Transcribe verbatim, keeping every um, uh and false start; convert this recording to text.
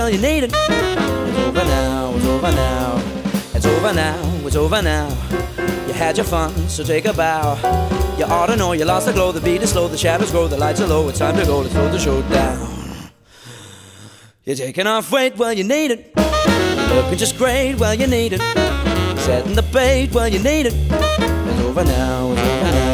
Well, you need it. It's over now, it's over now. It's over now, it's over now. You had your fun, so take a bow. You ought to know you lost the glow. The beat is slow, the shadows grow, the lights are low. It's time to go, let's throw the show down. You're taking off weight, well you need it. You're looking just great, well you need it. Setting the bait, well you need it. It's over now, it's over now.